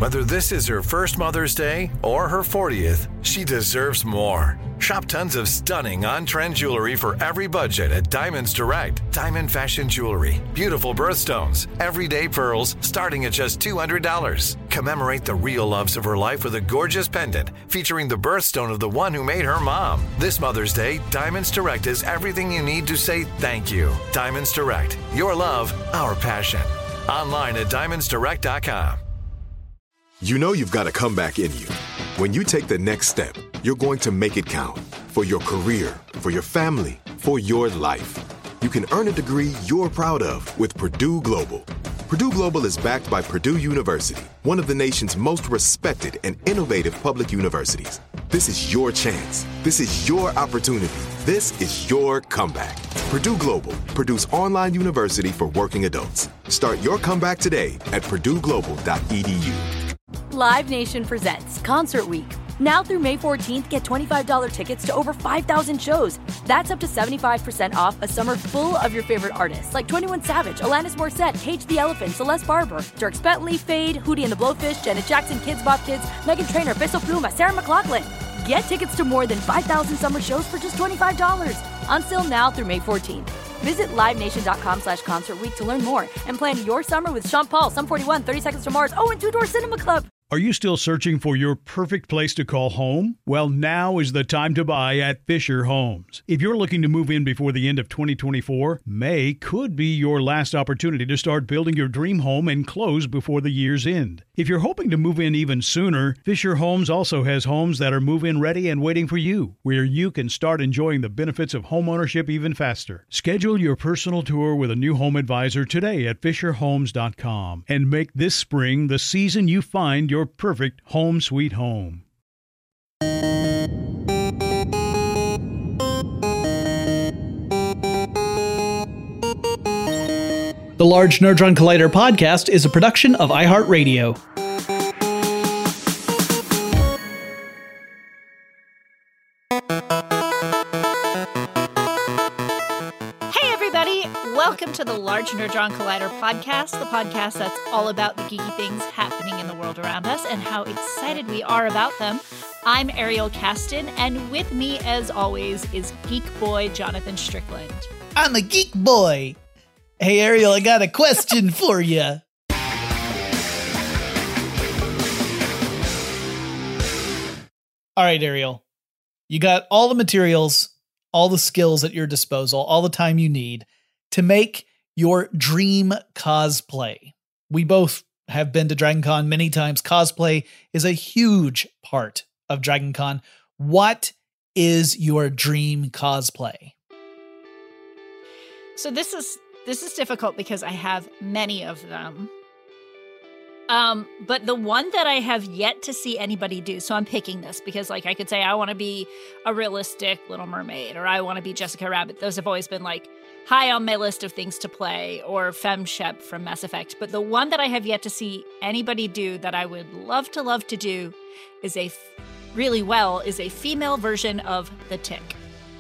Whether this is her first Mother's Day or her 40th, she deserves more. Shop tons of stunning on-trend jewelry for every budget at Diamonds Direct. Diamond fashion jewelry, beautiful birthstones, everyday pearls starting at just $200. Commemorate the real loves of her life with a gorgeous pendant featuring the birthstone of the one who made her mom. This Mother's Day, Diamonds Direct is everything you need to say thank you. Diamonds Direct. Your love, our passion. Online at diamondsdirect.com. You know you've got a comeback in you. When you take the next step, you're going to make it count. For your career, for your family, for your life. You can earn a degree you're proud of with Purdue Global. Purdue Global is backed by Purdue University, one of the nation's most respected and innovative public universities. This is your chance. This is your opportunity. This is your comeback. Purdue Global, Purdue's online university for working adults. Start your comeback today at purdueglobal.edu. Live Nation presents Concert Week. Now through May 14th, get $25 tickets to over 5,000 shows. That's up to 75% off a summer full of your favorite artists like 21 Savage, Alanis Morissette, Cage the Elephant, Celeste Barber, Dierks Bentley, Fade, Hootie and the Blowfish, Janet Jackson, Kidz Bop Kids, Meghan Trainor, Bissell Pluma, Sarah McLachlan. Get tickets to more than 5,000 summer shows for just $25. Until now through May 14th. Visit LiveNation.com/Concert Week to learn more and plan your summer with Sean Paul, Sum 41, 30 Seconds to Mars, and Two Door Cinema Club. Are you still searching for your perfect place to call home? Well, now is the time to buy at Fisher Homes. If you're looking to move in before the end of 2024, May could be your last opportunity to start building your dream home and close before the year's end. If you're hoping to move in even sooner, Fisher Homes also has homes that are move-in ready and waiting for you, where you can start enjoying the benefits of homeownership even faster. Schedule your personal tour with a new home advisor today at FisherHomes.com and make this spring the season you find your perfect home sweet home. The Large Nerdron Collider podcast is a production of iHeartRadio. Welcome to the Large Nerdron Collider podcast, the podcast that's all about the geeky things happening in the world around us and how excited we are about them. I'm Ariel Caston, and with me, as always, is Geek Boy Jonathan Strickland. I'm a geek boy. Hey, Ariel, I got a question for you. All right, Ariel, you got all the materials, all the skills at your disposal, all the time you need to make your dream cosplay. We both have been to Dragon Con many times. Cosplay is a huge part of Dragon Con. What is your dream cosplay? So this is difficult because I have many of them. But the one that I have yet to see anybody do, so I'm picking this because, like, I could say I want to be a realistic Little Mermaid, or I want to be Jessica Rabbit. Those have always been like high on my list of things to play, or Fem Shep from Mass Effect. But the one that I have yet to see anybody do that I would love to do is a female version of the Tick.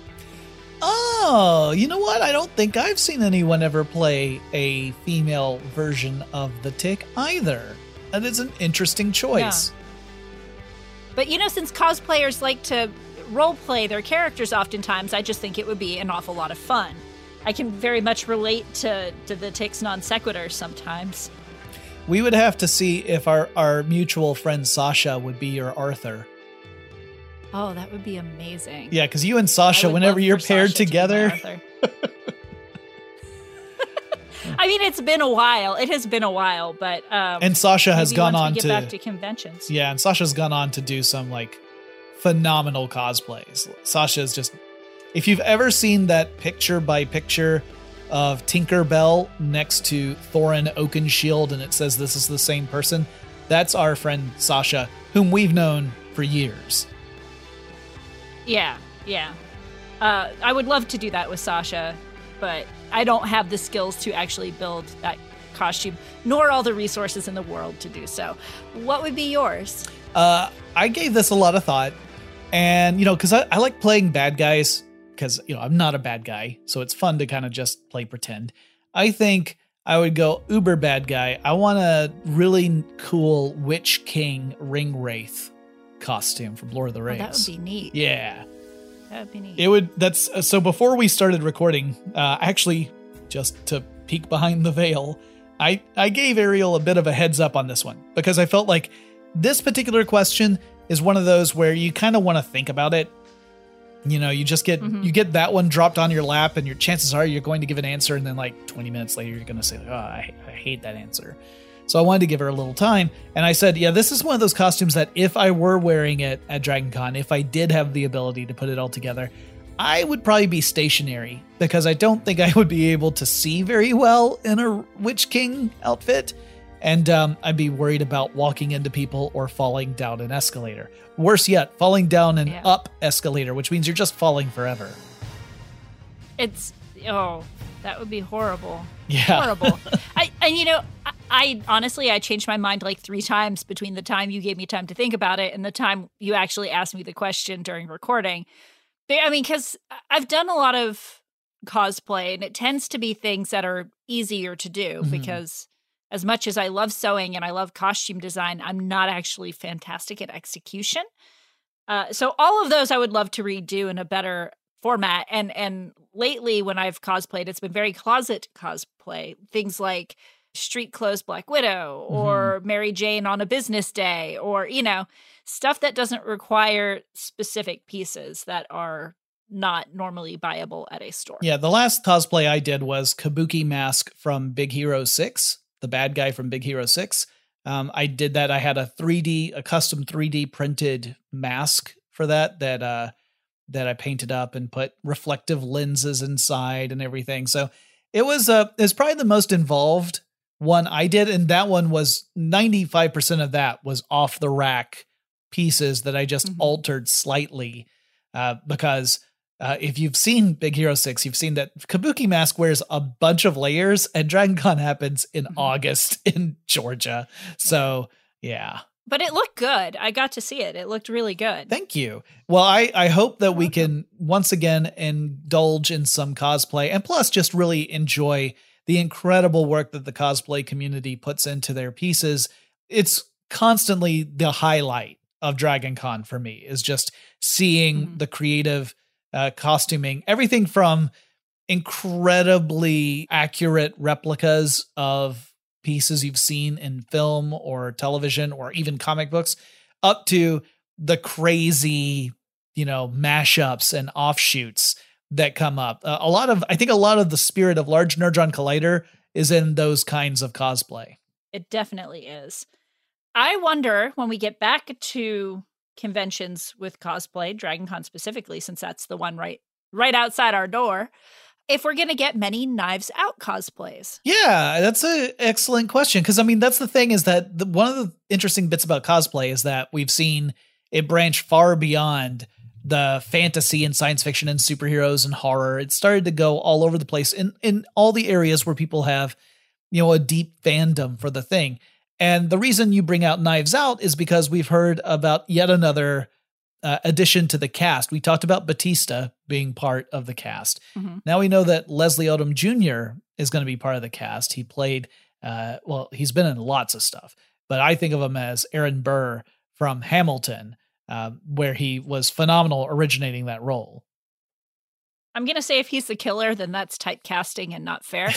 Oh, you know what? I don't think I've seen anyone ever play a female version of the Tick either. That is an interesting choice. Yeah. But since cosplayers like to role play their characters oftentimes, I just think it would be an awful lot of fun. I can very much relate to the Tick's non sequitur sometimes. We would have to see if our mutual friend Sasha would be your Arthur. Oh, that would be amazing. Yeah, because you and Sasha, whenever you're paired Sasha together. I mean, it's been a while. It has been a while, but and Sasha has gone on to get back to conventions. Yeah, and Sasha's gone on to do some phenomenal cosplays. Sasha's just, if you've ever seen that picture by picture of Tinkerbell next to Thorin Oakenshield and it says this is the same person, that's our friend Sasha, whom we've known for years. Yeah. I would love to do that with Sasha, but I don't have the skills to actually build that costume, nor all the resources in the world to do so. What would be yours? I gave this a lot of thought, and, because I like playing bad guys, because, I'm not a bad guy, so it's fun to kind of just play pretend. I think I would go uber bad guy. I want a really cool Witch King Ring Wraith costume from Lord of the Rings. That would be neat. Yeah. That would be neat. It would. That's so. Before we started recording, actually, just to peek behind the veil, I gave Ariel a bit of a heads up on this one because I felt like this particular question is one of those where you kind of want to think about it. You know, you just get you get that one dropped on your lap, and your chances are you're going to give an answer, and then like 20 minutes later, you're going to say, "Oh, I hate that answer." So I wanted to give her a little time, and I said, "Yeah, this is one of those costumes that if I were wearing it at Dragon Con, if I did have the ability to put it all together, I would probably be stationary because I don't think I would be able to see very well in a Witch King outfit." And I'd be worried about walking into people or falling down an escalator. Worse yet, falling down an up escalator, which means you're just falling forever. That would be horrible. Yeah. Horrible. I honestly, I changed my mind like 3 times between the time you gave me time to think about it and the time you actually asked me the question during recording. Because I've done a lot of cosplay, and it tends to be things that are easier to do because as much as I love sewing and I love costume design, I'm not actually fantastic at execution. So all of those I would love to redo in a better format. And lately when I've cosplayed, it's been very closet cosplay. Things like street clothes Black Widow or Mary Jane on a business day or, stuff that doesn't require specific pieces that are not normally buyable at a store. Yeah, the last cosplay I did was Kabuki Mask from Big Hero 6. The bad guy from Big Hero 6. I did that. I had a custom 3D printed mask for that I painted up and put reflective lenses inside and everything. So it was probably the most involved one I did. And that one was 95% of that was off the rack pieces that I just altered slightly because if you've seen Big Hero 6, you've seen that Kabuki Mask wears a bunch of layers, and Dragon Con happens in August in Georgia. So, yeah. But it looked good. I got to see it. It looked really good. Thank you. Well, I hope that we can once again indulge in some cosplay and plus just really enjoy the incredible work that the cosplay community puts into their pieces. It's constantly the highlight of Dragon Con for me, is just seeing the creative costuming, everything from incredibly accurate replicas of pieces you've seen in film or television or even comic books up to the crazy, mashups and offshoots that come up. I think a lot of the spirit of Large Nerdron Collider is in those kinds of cosplay. It definitely is. I wonder when we get back to conventions with cosplay, Dragon Con specifically, since that's the one right outside our door, if we're going to get many Knives Out cosplays. Yeah, that's an excellent question. Because, that's the thing is that one of the interesting bits about cosplay is that we've seen it branch far beyond the fantasy and science fiction and superheroes and horror. It started to go all over the place in all the areas where people have, a deep fandom for the thing. And the reason you bring out Knives Out is because we've heard about yet another addition to the cast. We talked about Batista being part of the cast. Now we know that Leslie Odom Jr. is going to be part of the cast. He played, he's been in lots of stuff, but I think of him as Aaron Burr from Hamilton, where he was phenomenal originating that role. I'm going to say if he's the killer, then that's typecasting and not fair.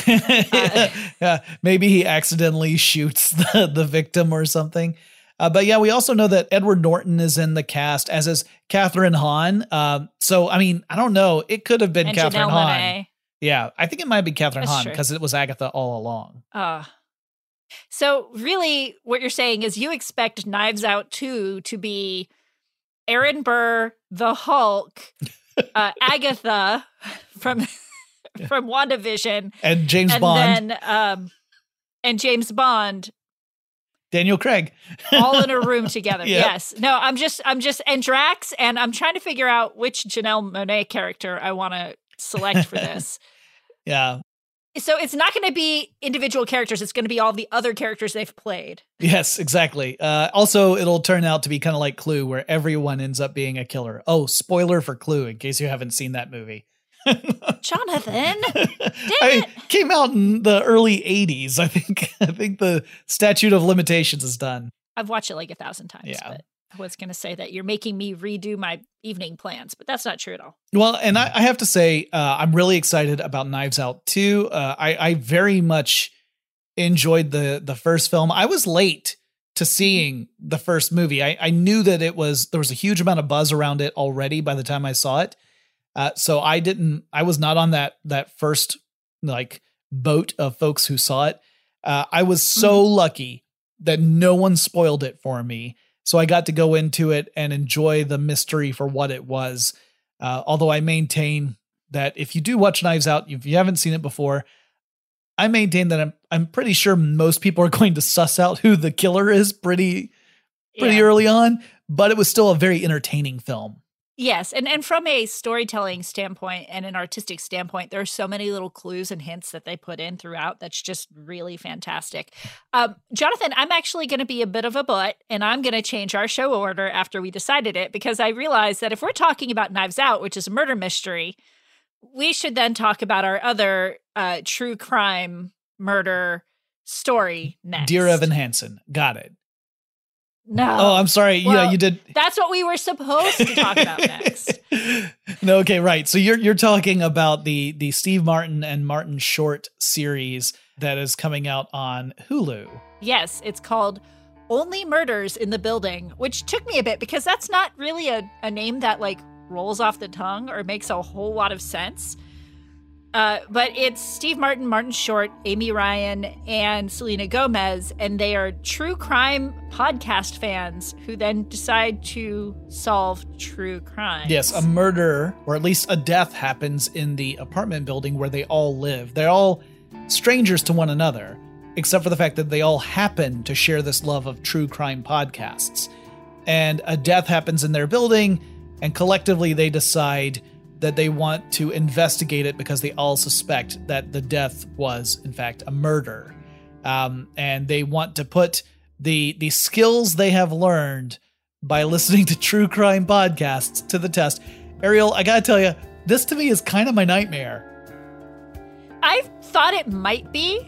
Maybe he accidentally shoots the victim or something. But yeah, we also know that Edward Norton is in the cast, as is Catherine Hahn. So, I don't know. It could have been Catherine Hahn. Monáe. Yeah, I think it might be Catherine Hahn because it was Agatha all along. So really what you're saying is you expect Knives Out 2 to be Aaron Burr, the Hulk, Agatha from WandaVision, and James Bond, then, and James Bond, Daniel Craig, all in a room together. Yep. Yes. No, I'm just, and Drax, and I'm trying to figure out which Janelle Monáe character I want to select for this. Yeah. So it's not going to be individual characters. It's going to be all the other characters they've played. Yes, exactly. Also, it'll turn out to be kind of like Clue, where everyone ends up being a killer. Oh, spoiler for Clue, in case you haven't seen that movie. Jonathan. Came out in the early 80s. I think the statute of limitations is done. I've watched it like 1,000 times. Yeah. But I was going to say that you're making me redo my evening plans, but that's not true at all. Well, and I have to say, I'm really excited about Knives Out 2. I very much enjoyed the first film. I was late to seeing the first movie. I knew that there was a huge amount of buzz around it already by the time I saw it. So I was not on that first like boat of folks who saw it. I was so lucky that no one spoiled it for me. So I got to go into it and enjoy the mystery for what it was. Although I maintain that if you do watch Knives Out, if you haven't seen it before, I maintain that I'm pretty sure most people are going to suss out who the killer is pretty early on, but it was still a very entertaining film. Yes, and from a storytelling standpoint and an artistic standpoint, there are so many little clues and hints that they put in throughout that's just really fantastic. Jonathan, I'm actually going to be a bit of a butt, and I'm going to change our show order after we decided it, because I realized that if we're talking about Knives Out, which is a murder mystery, we should then talk about our other true crime murder story next. Dear Evan Hansen. Got it. No. Oh, I'm sorry. Well, yeah, you did. That's what we were supposed to talk about next. No, okay, right. So you're talking about the Steve Martin and Martin Short series that is coming out on Hulu. Yes, it's called Only Murders in the Building, which took me a bit because that's not really a name that like rolls off the tongue or makes a whole lot of sense. But it's Steve Martin, Martin Short, Amy Ryan, and Selena Gomez, and they are true crime podcast fans who then decide to solve true crimes. Yes, a murder, or at least a death, happens in the apartment building where they all live. They're all strangers to one another, except for the fact that they all happen to share this love of true crime podcasts. And a death happens in their building, and collectively they decide that they want to investigate it because they all suspect that the death was, in fact, a murder. And they want to put the skills they have learned by listening to true crime podcasts to the test. Ariel, I gotta tell you, this to me is kind of my nightmare. I thought it might be.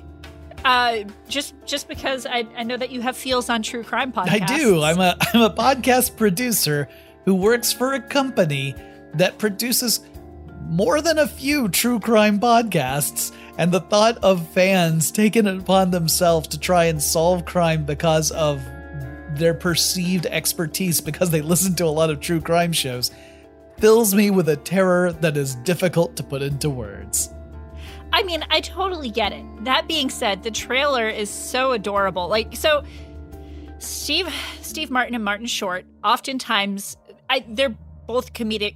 Just because I know that you have feels on true crime podcasts. I do. I'm a podcast producer who works for a company that produces more than a few true crime podcasts, and the thought of fans taking it upon themselves to try and solve crime because of their perceived expertise because they listen to a lot of true crime shows fills me with a terror that is difficult to put into words. I mean, I totally get it. That being said, the trailer is so adorable. Like, so Steve Martin and Martin Short, oftentimes, they're both comedically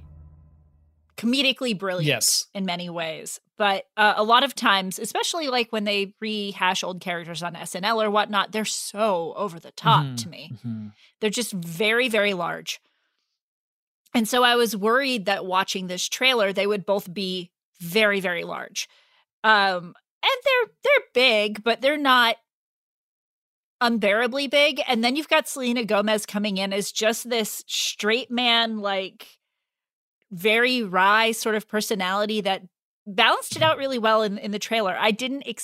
brilliant, yes, in many ways. But a lot of times, especially like when they rehash old characters on SNL or whatnot, they're so over the top to me. Mm-hmm. They're just very, very large. And so I was worried that watching this trailer, they would both be very, very large. And they're big, but they're not unbearably big. And then you've got Selena Gomez coming in as just this straight man, like very wry sort of personality that balanced it out really well in the trailer. I had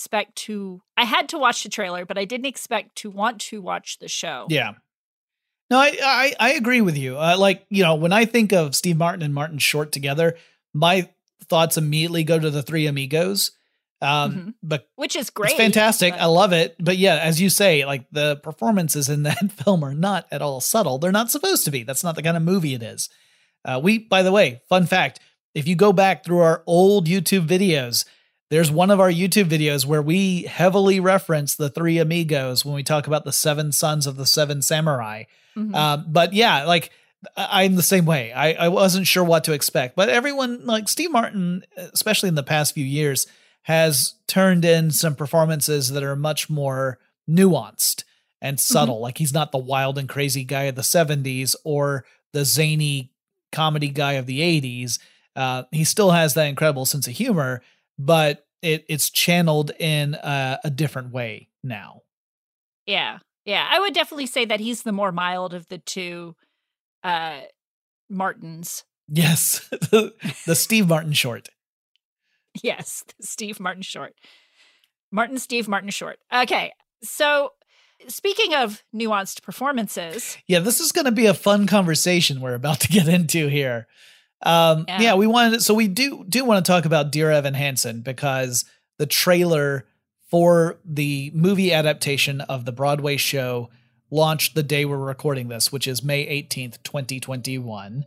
to watch the trailer, but I didn't expect to want to watch the show. Yeah. No, I agree with you. When I think of Steve Martin and Martin Short together, my thoughts immediately go to the Three Amigos. But which is great. It's fantastic. But I love it. But yeah, as you say, like the performances in that film are not at all subtle. They're not supposed to be. That's not the kind of movie it is. By the way, fun fact, if you go back through our old YouTube videos, there's one of our YouTube videos where we heavily reference the Three Amigos when we talk about the 7 sons of the 7 samurai. Mm-hmm. But yeah, like I'm the same way. I wasn't sure what to expect, but everyone, like Steve Martin, especially in the past few years, has turned in some performances that are much more nuanced and subtle. Mm-hmm. Like he's not the wild and crazy guy of the 70s or the zany comedy guy of the 80s. He still has that incredible sense of humor, but it's channeled in a different way now. Yeah. Yeah. I would definitely say that he's the more mild of the two Martins. Yes. The Steve Martin Short. Yes, Steve Martin Short. Steve Martin Short. Okay, so speaking of nuanced performances. Yeah, this is going to be a fun conversation we're about to get into here. Yeah, we do want to talk about Dear Evan Hansen because the trailer for the movie adaptation of the Broadway show launched the day we're recording this, which is May 18th, 2021.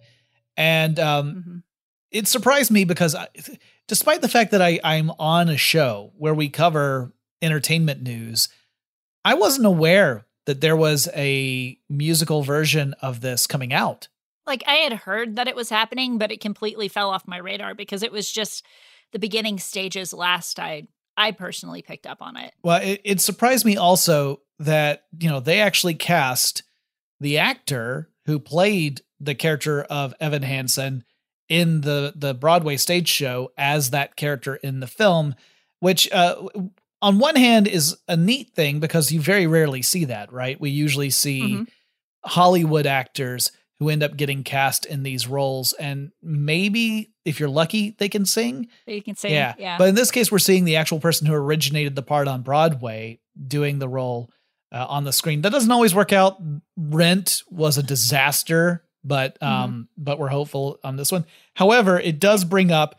And it surprised me because despite the fact that I'm on a show where we cover entertainment news, I wasn't aware that there was a musical version of this coming out. Like, I had heard that it was happening, but it completely fell off my radar because it was just the beginning stages last I personally picked up on it. Well, it surprised me also that, they actually cast the actor who played the character of Evan Hansen in the Broadway stage show as that character in the film, which on one hand is a neat thing because you very rarely see that, right? We usually see Hollywood actors who end up getting cast in these roles. And maybe if you're lucky, they can sing. They can sing. Yeah. But in this case, we're seeing the actual person who originated the part on Broadway doing the role on the screen. That doesn't always work out. Rent was a disaster, but we're hopeful on this one. However, it does bring up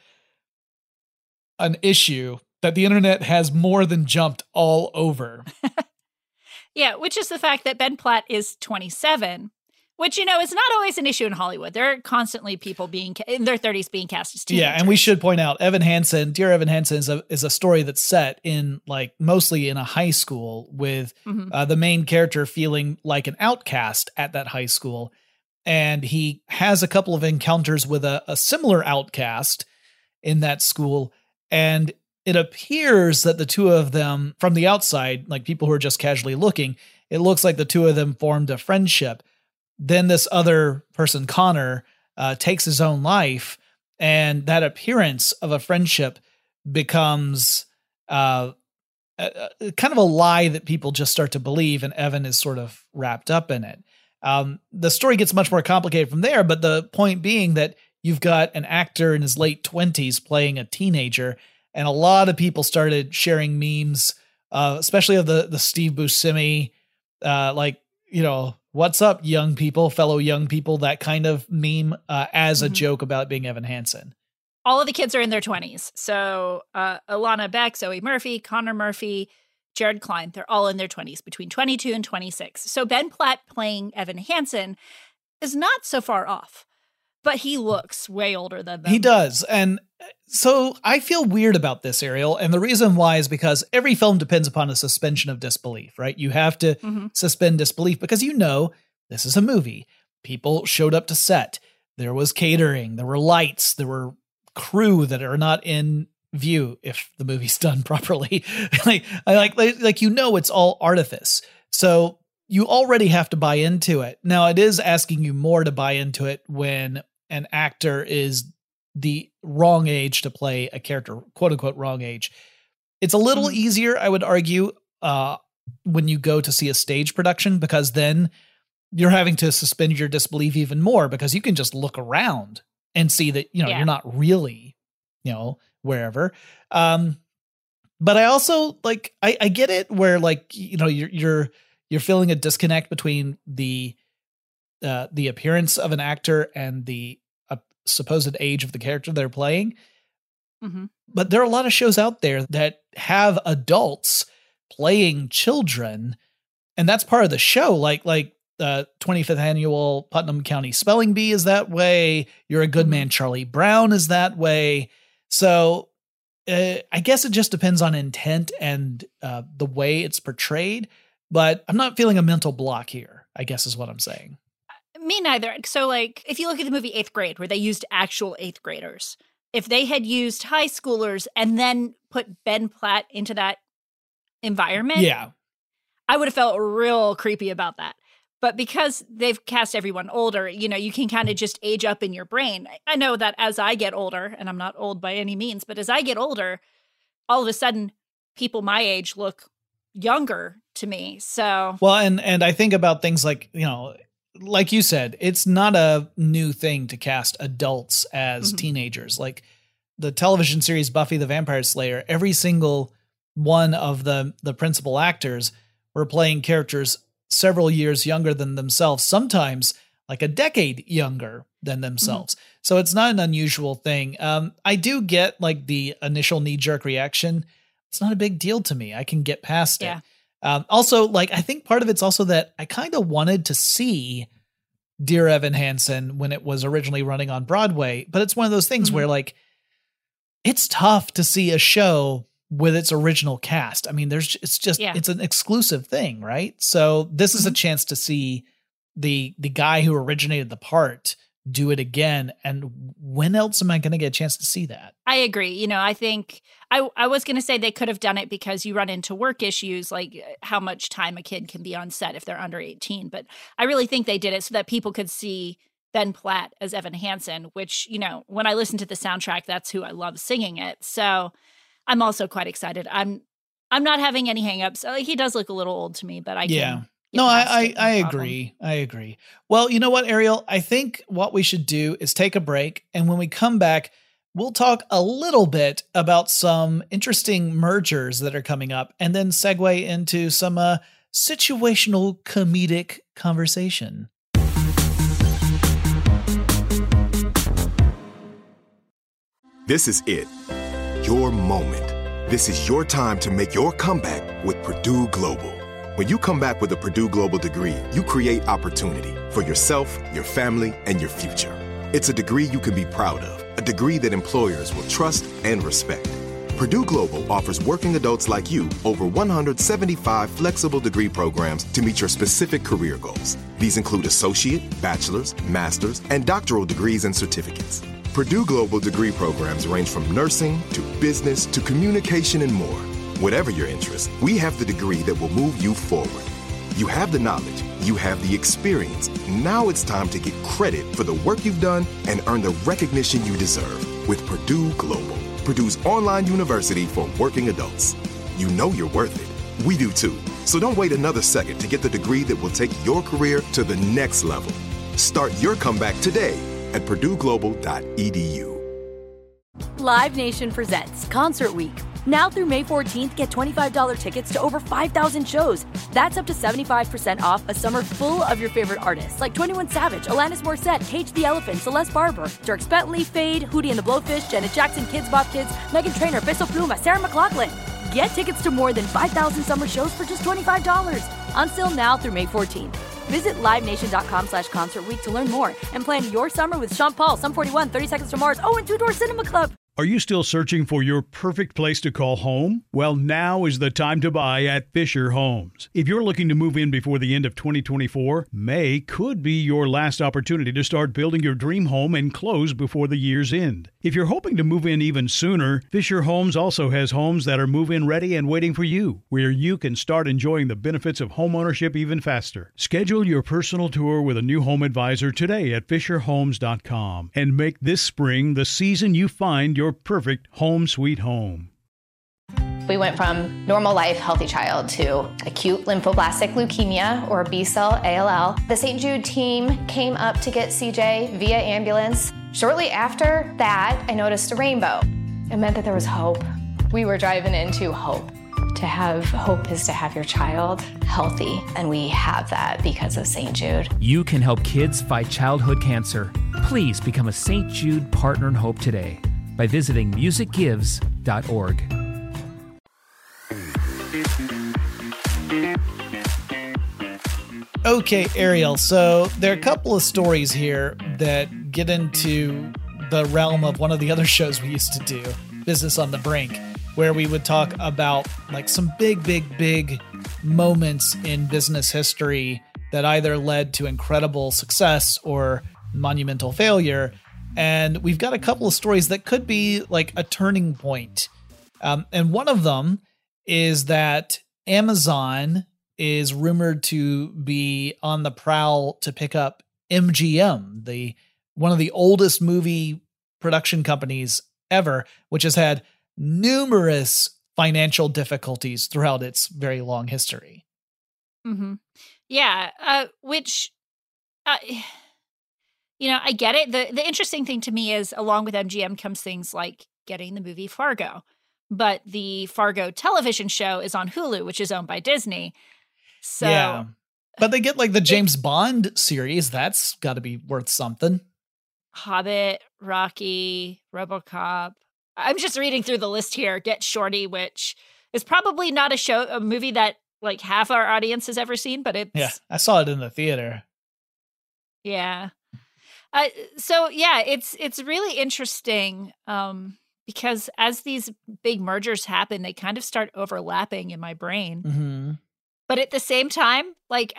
an issue that the internet has more than jumped all over. Yeah, which is the fact that Ben Platt is 27. Which, is not always an issue in Hollywood. There are constantly people in their 30s being cast as teenagers. Yeah, and we should point out, Dear Evan Hansen is a story that's set in, mostly in a high school with the main character feeling like an outcast at that high school. And he has a couple of encounters with a similar outcast in that school. And it appears that the two of them, from the outside, like people who are just casually looking, it looks like the two of them formed a friendship. Then this other person, Connor, takes his own life, and that appearance of a friendship becomes kind of a lie that people just start to believe, and Evan is sort of wrapped up in it. The story gets much more complicated from there, but the point being that you've got an actor in his late 20s playing a teenager, and a lot of people started sharing memes, especially of the Steve Buscemi, what's up, young people, fellow young people, that kind of meme as a joke about being Evan Hansen. All of the kids are in their 20s. So Alana Beck, Zoe Murphy, Connor Murphy, Jared Klein, they're all in their 20s, between 22 and 26. So Ben Platt playing Evan Hansen is not so far off, but he looks way older than them. He does. And so I feel weird about this, Ariel. And the reason why is because every film depends upon a suspension of disbelief, right? You have to suspend disbelief because this is a movie. People showed up to set. There was catering. There were lights. There were crew that are not in view if the movie's done properly. It's all artifice. So you already have to buy into it. Now, it is asking you more to buy into it when an actor is the wrong age to play a character, quote unquote, wrong age. It's a little easier, I would argue, when you go to see a stage production, because then you're having to suspend your disbelief even more because you can just look around and see that, you're not really, wherever. But I also I get it where you're feeling a disconnect between the appearance of an actor and the supposed age of the character they're playing. But there are a lot of shows out there that have adults playing children, and that's part of the show. Like the 25th annual Putnam County Spelling Bee is that way. You're a Good Man, Charlie Brown is that way. So I guess it just depends on intent and the way it's portrayed, but I'm not feeling a mental block here, I guess is what I'm saying. Me neither. So if you look at the movie 8th Grade, where they used actual 8th graders, if they had used high schoolers and then put Ben Platt into that environment, I would have felt real creepy about that. But because they've cast everyone older, you can kind of just age up in your brain. I know that as I get older, and I'm not old by any means, but as I get older, all of a sudden, people my age look younger to me. So, well, and I think about things like you said, it's not a new thing to cast adults as teenagers. Like the television series Buffy the Vampire Slayer, every single one of the principal actors were playing characters several years younger than themselves, sometimes like a decade younger than themselves. So it's not an unusual thing. I do get like the initial knee-jerk reaction. It's not a big deal to me. I can get past it. Also, like, I think part of it's also that I kind of wanted to see Dear Evan Hansen when it was originally running on Broadway, but it's one of those things where like, it's tough to see a show with its original cast. I mean, it's an exclusive thing, right? So this is a chance to see the guy who originated the part do it again. And when else am I going to get a chance to see that? I agree. You know, I think I was going to say they could have done it because you run into work issues, like how much time a kid can be on set if they're under 18. But I really think they did it so that people could see Ben Platt as Evan Hansen, which, you know, when I listen to the soundtrack, that's who I love singing it. So I'm also quite excited. I'm not having any hangups. He does look a little old to me, but I can. No, I agree. I agree. Well, you know what, Ariel? I think what we should do is take a break. And when we come back, we'll talk a little bit about some interesting mergers that are coming up and then segue into some situational comedic conversation. This is it. Your moment. This is your time to make your comeback with Purdue Global. When you come back with a Purdue Global degree, you create opportunity for yourself, your family, and your future. It's a degree you can be proud of, a degree that employers will trust and respect. Purdue Global offers working adults like you over 175 flexible degree programs to meet your specific career goals. These include associate, bachelor's, master's, and doctoral degrees and certificates. Purdue Global degree programs range from nursing to business to communication and more. Whatever your interest, we have the degree that will move you forward. You have the knowledge, you have the experience. Now it's time to get credit for the work you've done and earn the recognition you deserve with Purdue Global, Purdue's online university for working adults. You know you're worth it. We do too. So don't wait another second to get the degree that will take your career to the next level. Start your comeback today at purdueglobal.edu. Live Nation presents Concert Week. Now through May 14th, get $25 tickets to over 5,000 shows. That's up to 75% off a summer full of your favorite artists like 21 Savage, Alanis Morissette, Cage the Elephant, Celeste Barber, Dierks Bentley, Fade, Hootie and the Blowfish, Janet Jackson, Kids Bop Kids, Meghan Trainor, Peso Pluma, Sarah McLachlan. Get tickets to more than 5,000 summer shows for just $25. Until now through May 14th. Visit LiveNation.com/Concert Week to learn more and plan your summer with Sean Paul, Sum 41, 30 Seconds to Mars, and Two Door Cinema Club. Are you still searching for your perfect place to call home? Well, now is the time to buy at Fisher Homes. If you're looking to move in before the end of 2024, May could be your last opportunity to start building your dream home and close before the year's end. If you're hoping to move in even sooner, Fisher Homes also has homes that are move-in ready and waiting for you, where you can start enjoying the benefits of homeownership even faster. Schedule your personal tour with a new home advisor today at FisherHomes.com and make this spring the season you find your perfect home sweet home. We went from normal life, healthy child to acute lymphoblastic leukemia, or B-cell ALL. The St. Jude team came up to get CJ via ambulance. Shortly after that, I noticed a rainbow. It meant that there was hope. We were driving into hope. To have hope is to have your child healthy, and we have that because of St. Jude. You can help kids fight childhood cancer. Please become a St. Jude Partner in Hope today by visiting musicgives.org. Okay, Ariel, so there are a couple of stories here that get into the realm of one of the other shows we used to do, Business on the Brink, where we would talk about like some big moments in business history that either led to incredible success or monumental failure. And we've got a couple of stories that could be like a turning point. And one of them is that Amazon is rumored to be on the prowl to pick up MGM, one of the oldest movie production companies ever, which has had numerous financial difficulties throughout its very long history. Mm-hmm. Yeah, which... you know, I get it. The interesting thing to me is along with MGM comes things like getting the movie Fargo. But the Fargo television show is on Hulu, which is owned by Disney. So, yeah. But they get like the James Bond series. That's got to be worth something. Hobbit, Rocky, RoboCop. I'm just reading through the list here. Get Shorty, which is probably not a movie that like half our audience has ever seen, but it's... Yeah, I saw it in the theater. Yeah. So yeah, it's really interesting because as these big mergers happen, they kind of start overlapping in my brain. Mm-hmm. But at the same time,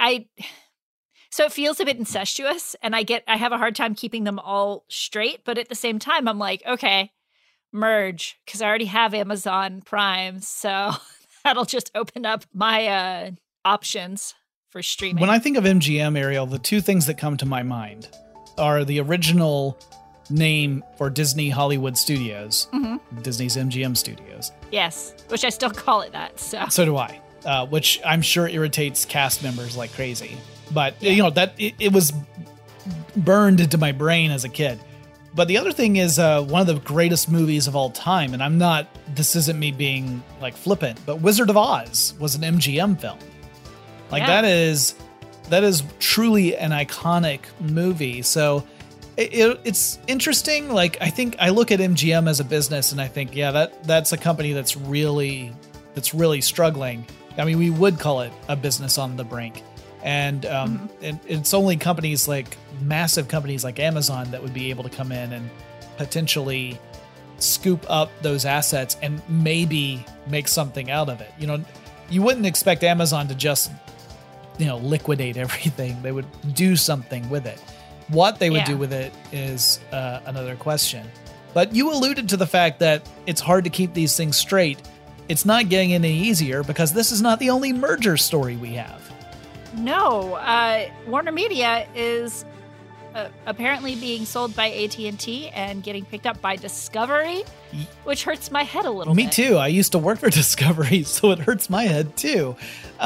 so it feels a bit incestuous, and I have a hard time keeping them all straight. But at the same time, I'm like, okay, merge, because I already have Amazon Prime, so that'll just open up my options for streaming. When I think of MGM, Ariel, the two things that come to my mind are the original name for Disney Hollywood Studios, Disney's MGM Studios. Yes, which I still call it that. So do I, which I'm sure irritates cast members like crazy. But, you know, that it was burned into my brain as a kid. But the other thing is one of the greatest movies of all time, and this isn't me being like flippant, but Wizard of Oz was an MGM film. That is truly an iconic movie. So it's interesting. Like, I think I look at MGM as a business and I think, yeah, that's a company that's really struggling. I mean, we would call it a business on the brink. And it's only companies like massive companies like Amazon that would be able to come in and potentially scoop up those assets and maybe make something out of it. You know, you wouldn't expect Amazon to just, liquidate everything. They would do something with it. What they would do with it is another question. But you alluded to the fact that it's hard to keep these things straight. It's not getting any easier because this is not the only merger story we have. No, Warner Media is apparently being sold by AT&T and getting picked up by Discovery, which hurts my head a little bit. Me too. I used to work for Discovery, so it hurts my head too.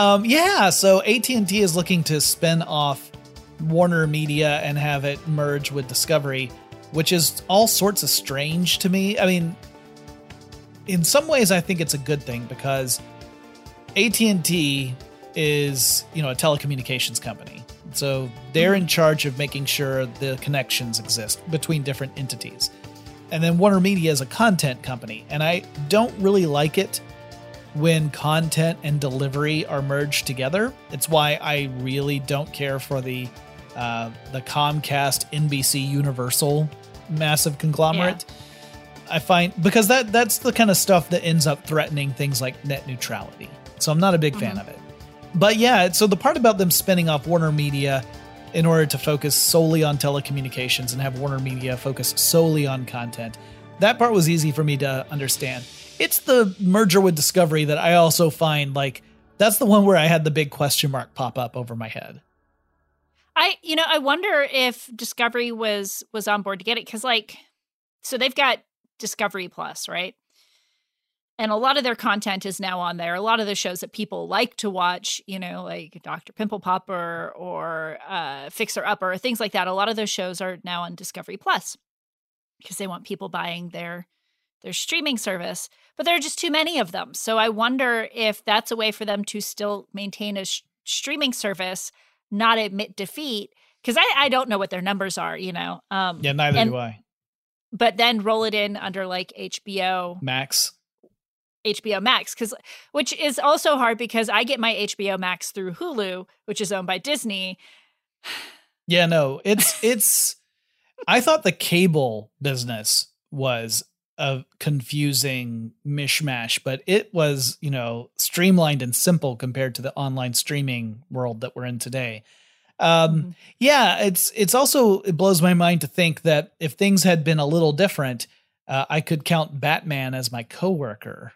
So AT&T is looking to spin off Warner Media and have it merge with Discovery, which is all sorts of strange to me. I mean, in some ways, I think it's a good thing because AT&T is, a telecommunications company. So they're in charge of making sure the connections exist between different entities. And then Warner Media is a content company. And I don't really like it when content and delivery are merged together. It's why I really don't care for the Comcast, NBC, Universal massive conglomerate. Yeah. I find because that's the kind of stuff that ends up threatening things like net neutrality. So I'm not a big fan of it. But yeah, so the part about them spinning off Warner Media in order to focus solely on telecommunications and have Warner Media focus solely on content, that part was easy for me to understand. It's the merger with Discovery that I also find that's the one where I had the big question mark pop up over my head. I wonder if Discovery was on board to get it because so they've got Discovery Plus, right? And a lot of their content is now on there. A lot of the shows that people like to watch, like Dr. Pimple Popper or Fixer Upper, things like that. A lot of those shows are now on Discovery Plus because they want people buying their streaming service. But there are just too many of them. So I wonder if that's a way for them to still maintain a streaming service, not admit defeat. Because I don't know what their numbers are, Yeah, neither do I. But then roll it in under HBO Max, which is also hard because I get my HBO Max through Hulu, which is owned by Disney. Yeah, no, it's I thought the cable business was a confusing mishmash, but it was, streamlined and simple compared to the online streaming world that we're in today. Yeah, it blows my mind to think that if things had been a little different, I could count Batman as my coworker.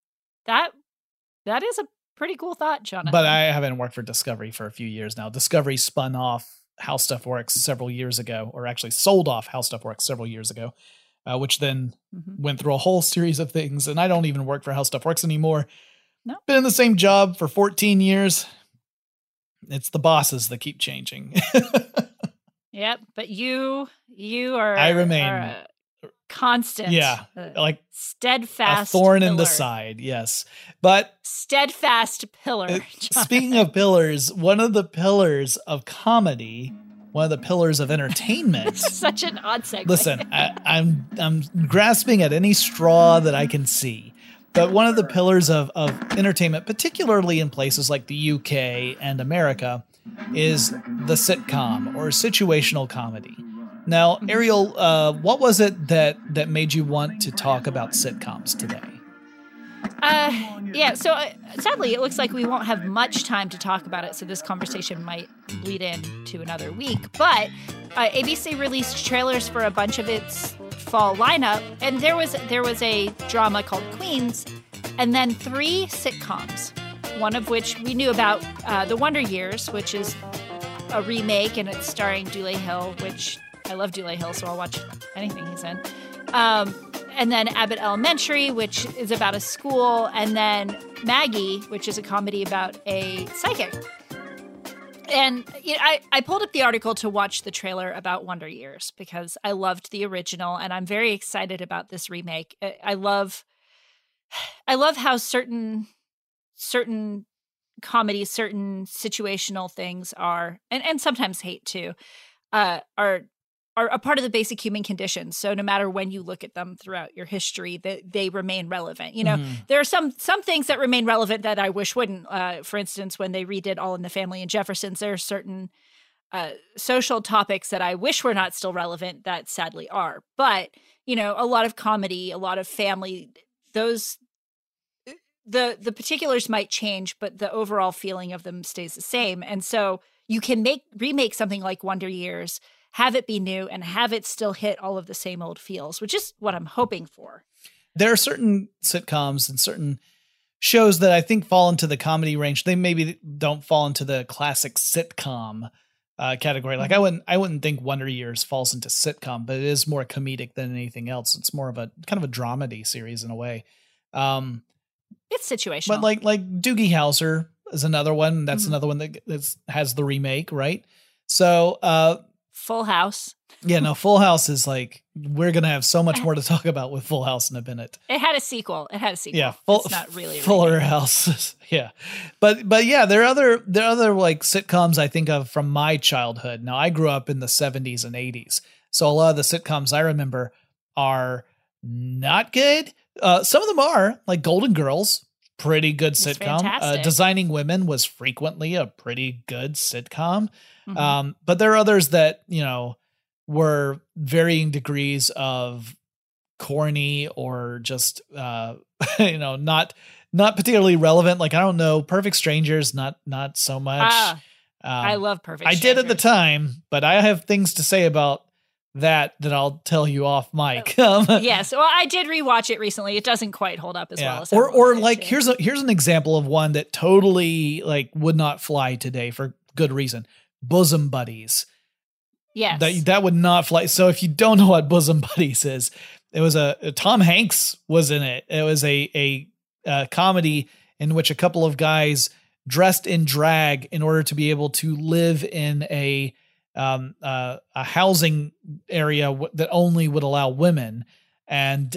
That is a pretty cool thought, Jonathan. But I haven't worked for Discovery for a few years now. Discovery spun off How Stuff Works several years ago, or actually sold off How Stuff Works several years ago, which then went through a whole series of things. And I don't even work for How Stuff Works anymore. No. Been in the same job for 14 years. It's the bosses that keep changing. Yep, but you are. I remain constant. Yeah, like steadfast a thorn in the pillar. side. Yes, but Steadfast pillar. speaking of pillars, one of the pillars of comedy, one of the pillars of entertainment. Such an odd segue. Listen, I'm grasping at any straw that I can see. But one of the pillars of entertainment, particularly in places like the UK and America, is the sitcom or situational comedy. Now, Ariel, what was it that made you want to talk about sitcoms today? Yeah, so sadly, it looks like we won't have much time to talk about it, so this conversation might bleed into another week. But ABC released trailers for a bunch of its fall lineup, and there was a drama called Queens, and then 3 sitcoms, one of which we knew about, The Wonder Years, which is a remake, and it's starring Dule Hill, which I love Dule Hill, so I'll watch anything he's in. And then Abbott Elementary, which is about a school, and then Maggie, which is a comedy about a psychic. And I pulled up the article to watch the trailer about Wonder Years because I loved the original, and I'm very excited about this remake. I love how certain comedies, certain situational things are, and sometimes hate too, are a part of the basic human condition. So no matter when you look at them throughout your history, they remain relevant. You know, there are some things that remain relevant that I wish wouldn't. For instance, when they redid All in the Family and Jeffersons, there are certain social topics that I wish were not still relevant that sadly are. But, you know, a lot of comedy, a lot of family, those the particulars might change, but the overall feeling of them stays the same. And so you can remake something like Wonder Years, have it be new, and have it still hit all of the same old feels, which is what I'm hoping for. There are certain sitcoms and certain shows that I think fall into the comedy range. They maybe don't fall into the classic sitcom category. Like I wouldn't think Wonder Years falls into sitcom, but it is more comedic than anything else. It's more of a kind of a dramedy series in a way. It's situational. But like Doogie Howser is another one. That's another one that has the remake, right? So Full House. Yeah, no, Full House is like, we're going to have so much more to talk about with Full House in a minute. It had a sequel. Yeah, it's not really a Fuller remake. House. Yeah. But yeah, there are other like sitcoms I think of from my childhood. Now, I grew up in the 70s and 80s. So a lot of the sitcoms I remember are not good. Some of them are, like Golden Girls, pretty good sitcom. Designing Women was frequently a pretty good sitcom. But there are others that, you know, were varying degrees of corny or just, you know, not particularly relevant. Like, I don't know, Perfect Strangers, not so much. I love Perfect Strangers. I did at the time, but I have things to say about that I'll tell you off mic. Yes. Well, I did rewatch it recently. It doesn't quite hold up as well as or like, here's an example of one that totally like would not fly today for good reason. Bosom Buddies. Yes. That would not fly. So if you don't know what Bosom Buddies is, it was Tom Hanks was in it. It was a comedy in which a couple of guys dressed in drag in order to be able to live in a housing area that only would allow women. And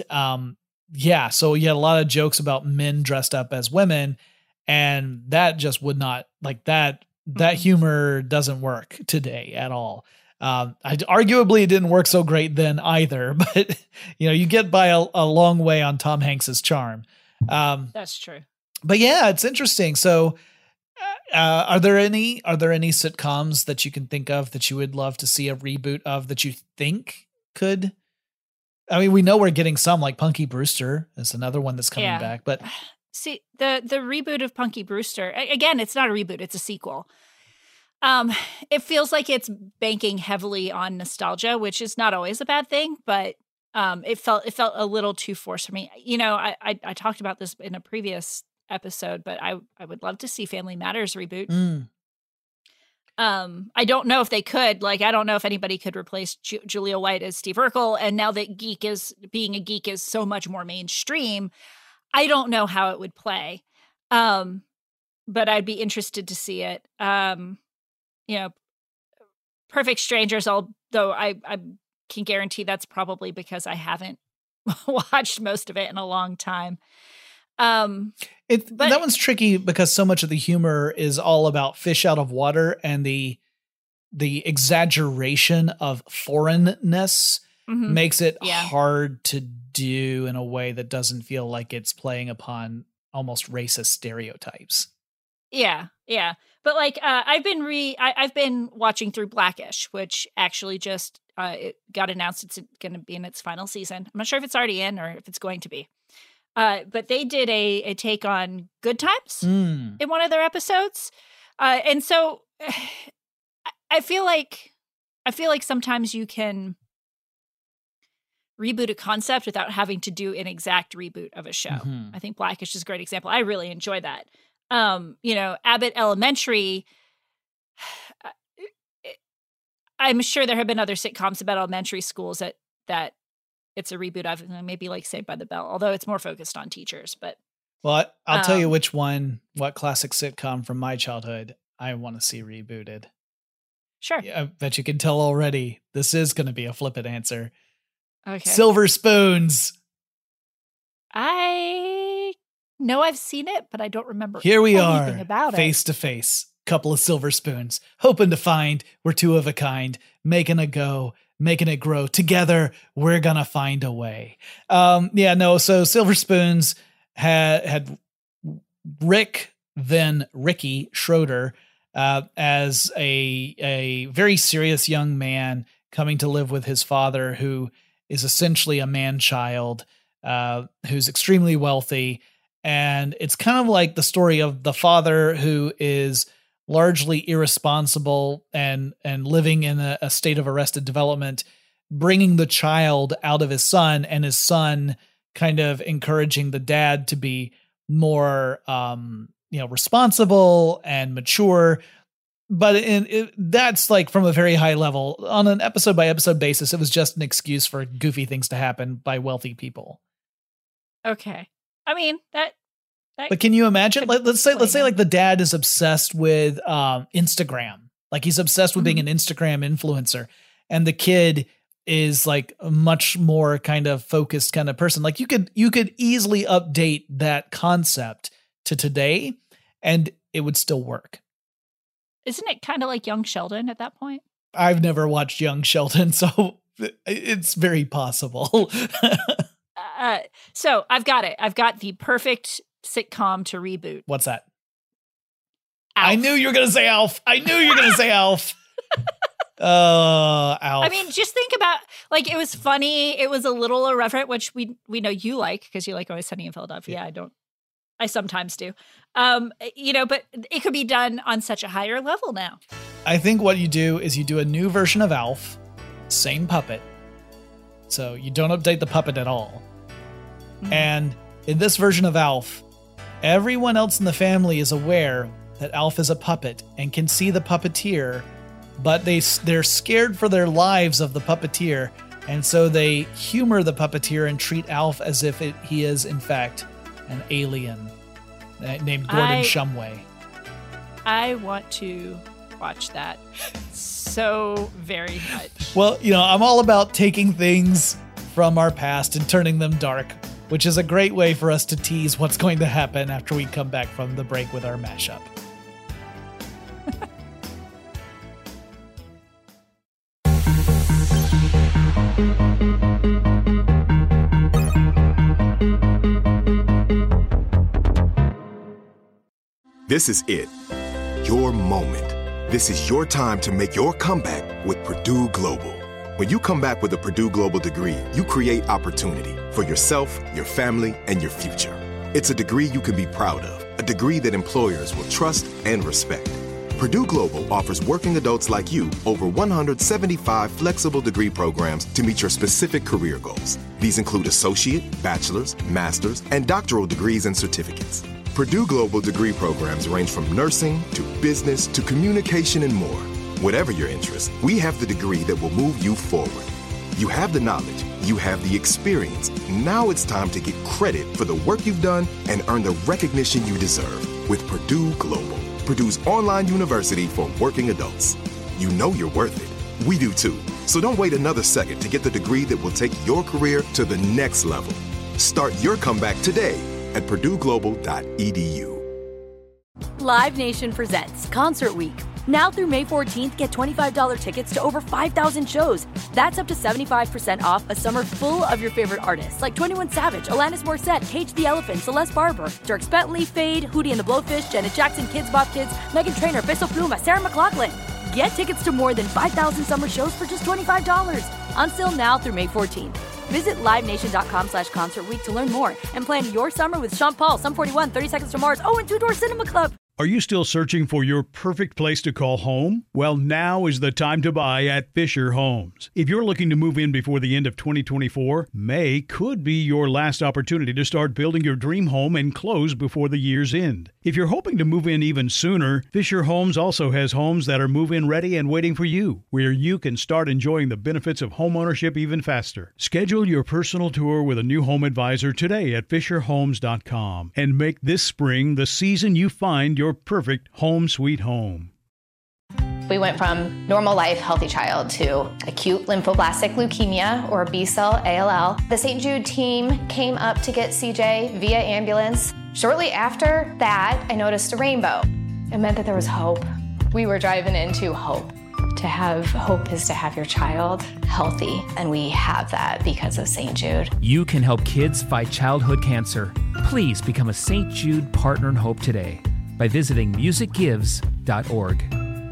so you had a lot of jokes about men dressed up as women, and that just would not, like, that humor doesn't work today at all. Arguably it didn't work so great then either, but you know, you get by a long way on Tom Hanks's charm. That's true. But yeah, it's interesting. So are there any sitcoms that you can think of that you would love to see a reboot of that you think could? I mean, we know we're getting some, like Punky Brewster is another one that's coming back, but see, the reboot of Punky Brewster, again, it's not a reboot, it's a sequel. It feels like it's banking heavily on nostalgia, which is not always a bad thing, but it felt a little too forced for me. You know, I talked about this in a previous episode, but I would love to see Family Matters reboot. I don't know if they could. Like, I don't know if anybody could replace Julia White as Steve Urkel, and now that being a geek is so much more mainstream, I don't know how it would play. But I'd be interested to see it. You know, Perfect Strangers, although I can guarantee that's probably because I haven't watched most of it in a long time. That one's tricky because so much of the humor is all about fish out of water, and the exaggeration of foreignness makes it hard to do in a way that doesn't feel like it's playing upon almost racist stereotypes. Yeah. But like, I've been watching through Blackish, which actually just it got announced it's going to be in its final season. I'm not sure if it's already in or if it's going to be. But they did a take on Good Times in one of their episodes, and so I feel like sometimes you can reboot a concept without having to do an exact reboot of a show. I think Blackish is a great example. I really enjoy that. Abbott Elementary, I'm sure there have been other sitcoms about elementary schools that it's a reboot of, maybe like Saved by the Bell, although it's more focused on teachers. But well, I'll tell you what classic sitcom from my childhood I want to see rebooted. Sure. Yeah, I bet you can tell already. This is going to be a flippant answer. Okay. Silver Spoons. I know I've seen it, but I don't remember. Here we are, about face to face. Couple of silver spoons, hoping to find we're two of a kind, making a go, making it grow. Together, we're gonna find a way. So Silver Spoons had Rick, then Ricky Schroeder, as a very serious young man coming to live with his father, who is essentially a man-child, who's extremely wealthy. And it's kind of like the story of the father who is largely irresponsible and living in a state of arrested development, bringing the child out of his son, and his son kind of encouraging the dad to be more, responsible and mature. But that's like from a very high level. On an episode by episode basis, it was just an excuse for goofy things to happen by wealthy people. Okay. I mean, that but can you imagine? Let's say like the dad is obsessed with Instagram. Like he's obsessed with being an Instagram influencer, and the kid is like a much more kind of focused kind of person. Like you could easily update that concept to today and it would still work. Isn't it kind of like Young Sheldon at that point? I've never watched Young Sheldon, so it's very possible. So I've got it. I've got the perfect sitcom to reboot. What's that? Alf. I knew you were going to say Alf. Alf. Alf. I mean, just think about, like, it was funny. It was a little irreverent, which we know you like because you like Always Sunny in Philadelphia. Yeah. I sometimes do. But it could be done on such a higher level now. I think what you do is you do a new version of Alf, same puppet. So you don't update the puppet at all. Mm-hmm. And in this version of Alf, everyone else in the family is aware that Alf is a puppet and can see the puppeteer, but they're scared for their lives of the puppeteer, and so they humor the puppeteer and treat Alf as if he is, in fact, an alien named Gordon Shumway. I want to watch that so very much. Well, I'm all about taking things from our past and turning them dark, which is a great way for us to tease what's going to happen after we come back from the break with our mashup. This is it. Your moment. This is your time to make your comeback with Purdue Global. When you come back with a Purdue Global degree, you create opportunity for yourself, your family, and your future. It's a degree you can be proud of, a degree that employers will trust and respect. Purdue Global offers working adults like you over 175 flexible degree programs to meet your specific career goals. These include associate, bachelor's, master's, and doctoral degrees and certificates. Purdue Global degree programs range from nursing to business to communication and more. Whatever your interest, we have the degree that will move you forward. You have the knowledge, you have the experience. Now it's time to get credit for the work you've done and earn the recognition you deserve with Purdue Global, Purdue's online university for working adults. You know you're worth it. We do too. So don't wait another second to get the degree that will take your career to the next level. Start your comeback today at purdueglobal.edu. Live Nation presents Concert Week. Now through May 14th, get $25 tickets to over 5,000 shows. That's up to 75% off a summer full of your favorite artists like 21 Savage, Alanis Morissette, Cage the Elephant, Celeste Barber, Dierks Bentley, Fade, Hootie and the Blowfish, Janet Jackson, Kidz Bop Kids, Meghan Trainor, Peso Pluma, Sarah McLachlan. Get tickets to more than 5,000 summer shows for just $25. Until now through May 14th. Visit LiveNation.com/Concert Week to learn more and plan your summer with Sean Paul, Sum 41, 30 Seconds to Mars, and Two Door Cinema Club. Are you still searching for your perfect place to call home? Well, now is the time to buy at Fisher Homes. If you're looking to move in before the end of 2024, May could be your last opportunity to start building your dream home and close before the year's end. If you're hoping to move in even sooner, Fisher Homes also has homes that are move-in ready and waiting for you, where you can start enjoying the benefits of homeownership even faster. Schedule your personal tour with a new home advisor today at FisherHomes.com and make this spring the season you find your perfect home sweet home. We went from normal life, healthy child to acute lymphoblastic leukemia, or B-cell ALL. The St. Jude team came up to get CJ via ambulance. Shortly after that, I noticed a rainbow. It meant that there was hope. We were driving into hope. To have hope is to have your child healthy, and we have that because of St. Jude. You can help kids fight childhood cancer. Please become a St. Jude Partner in Hope today by visiting musicgives.org.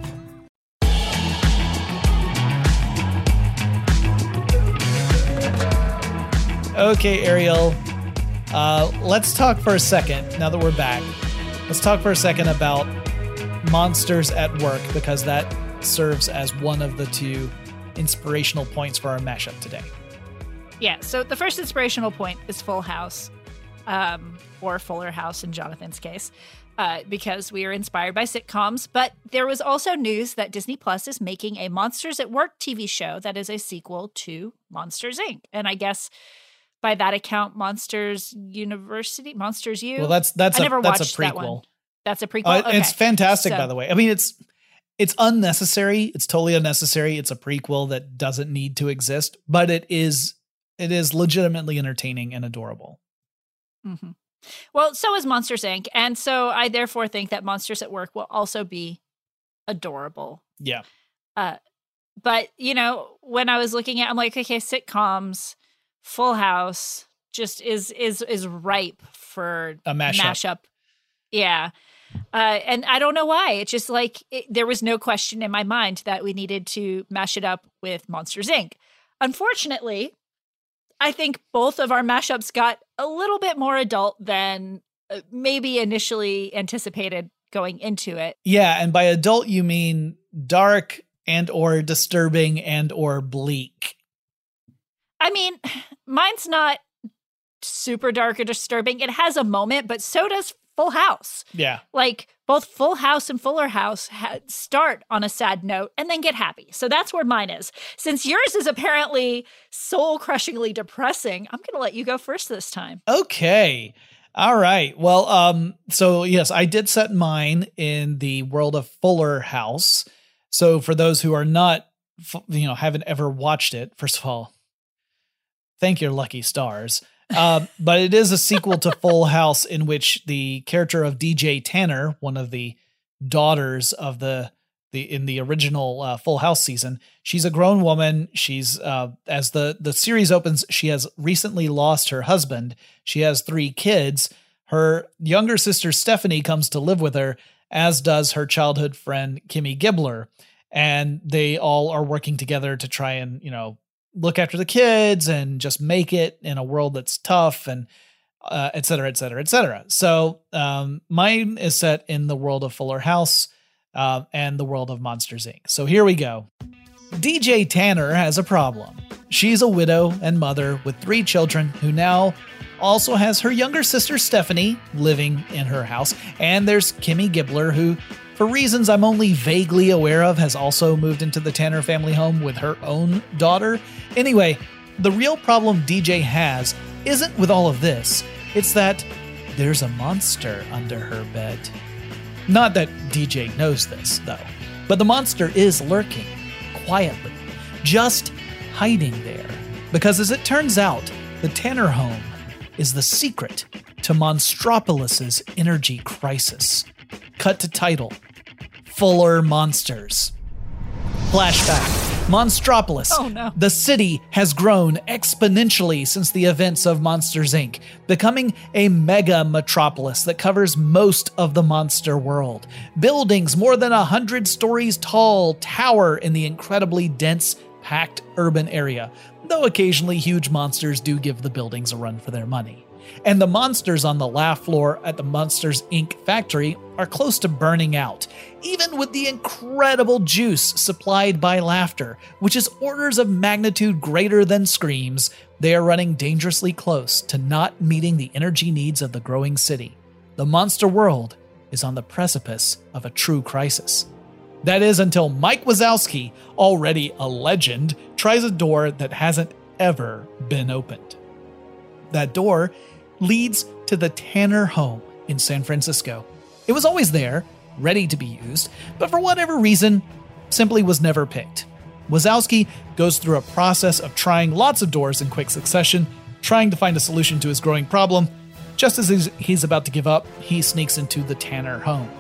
Okay, Ariel, let's talk for a second, now that we're back. Let's talk for a second about Monsters at Work, because that serves as one of the two inspirational points for our mashup today. Yeah, so the first inspirational point is Full House, or Fuller House in Jonathan's case, because we are inspired by sitcoms. But there was also news that Disney Plus is making a Monsters at Work TV show that is a sequel to Monsters, Inc. And I guess by that account, Monsters University, Monsters U. Well, that's a prequel. That one. That's a prequel. Okay. It's fantastic, by the way. I mean, it's unnecessary. It's totally unnecessary. It's a prequel that doesn't need to exist, but it is legitimately entertaining and adorable. Mm-hmm. Well, so is Monsters, Inc. And so I therefore think that Monsters at Work will also be adorable. Yeah. But, you know, when I was looking at, I'm like, okay, sitcoms, Full House just is ripe for a mashup. Yeah. And I don't know why. It's just like there was no question in my mind that we needed to mash it up with Monsters, Inc. Unfortunately, I think both of our mashups got a little bit more adult than maybe initially anticipated going into it. Yeah, and by adult, you mean dark and or disturbing and or bleak. I mean, mine's not super dark or disturbing. It has a moment, but so does Full House. Yeah. Like both Full House and Fuller House start on a sad note and then get happy. So that's where mine is. Since yours is apparently soul-crushingly depressing, I'm going to let you go first this time. Okay. All right. Well, so yes, I did set mine in the world of Fuller House. So for those who are not, haven't ever watched it, first of all, thank your lucky stars. But it is a sequel to Full House, in which the character of DJ Tanner, one of the daughters of in the original Full House season, she's a grown woman. She's as the series opens, she has recently lost her husband. She has 3 kids. Her younger sister Stephanie comes to live with her, as does her childhood friend Kimmy Gibbler, and they all are working together to try and look after the kids and just make it in a world that's tough, and et cetera, et cetera, et cetera. So mine is set in the world of Fuller House and the world of Monsters, Inc. So here we go. DJ Tanner has a problem. She's a widow and mother with 3 children who now also has her younger sister Stephanie living in her house. And there's Kimmy Gibbler, who, for reasons I'm only vaguely aware of, has also moved into the Tanner family home with her own daughter. Anyway, the real problem DJ has isn't with all of this. It's that there's a monster under her bed. Not that DJ knows this, though. But the monster is lurking, quietly, just hiding there. Because as it turns out, the Tanner home is the secret to Monstropolis's energy crisis. Cut to title: Fuller Monsters. Flashback. Monstropolis. Oh, no. The city has grown exponentially since the events of Monsters, Inc., becoming a mega metropolis that covers most of the monster world. Buildings more than 100 stories tall tower in the incredibly dense, packed urban area, though occasionally huge monsters do give the buildings a run for their money. And the monsters on the laugh floor at the Monsters, Inc. factory are close to burning out, even with the incredible juice supplied by Laughter, which is orders of magnitude greater than Scream's. They are running dangerously close to not meeting the energy needs of the growing city. The monster world is on the precipice of a true crisis. That is until Mike Wazowski, already a legend, tries a door that hasn't ever been opened. That door leads to the Tanner home in San Francisco. It was always there, ready to be used, but for whatever reason, simply was never picked. Wazowski goes through a process of trying lots of doors in quick succession, trying to find a solution to his growing problem. Just as he's about to give up, he sneaks into the Tanner home.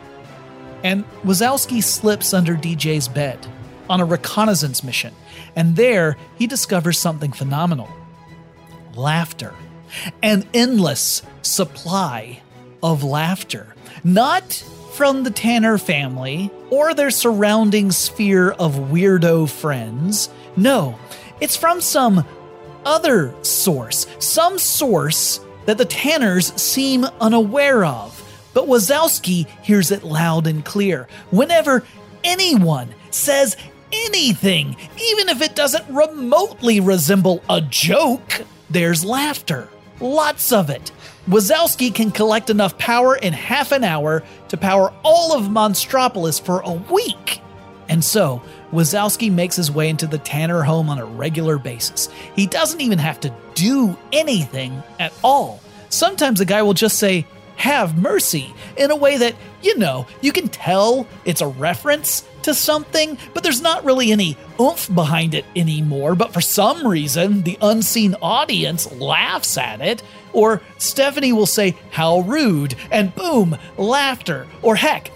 And Wazowski slips under DJ's bed on a reconnaissance mission, and there he discovers something phenomenal: laughter. An endless supply of laughter. Not from the Tanner family or their surrounding sphere of weirdo friends. No, it's from some other source. Some source that the Tanners seem unaware of. But Wazowski hears it loud and clear. Whenever anyone says anything, even if it doesn't remotely resemble a joke, there's laughter. Lots of it. Wazowski can collect enough power in half an hour to power all of Monstropolis for a week. And so, Wazowski makes his way into the Tanner home on a regular basis. He doesn't even have to do anything at all. Sometimes a guy will just say, "Have mercy," in a way that, you can tell it's a reference to something, but there's not really any oomph behind it anymore. But for some reason, the unseen audience laughs at it. Or Stephanie will say, "How rude," and boom, laughter. Or heck,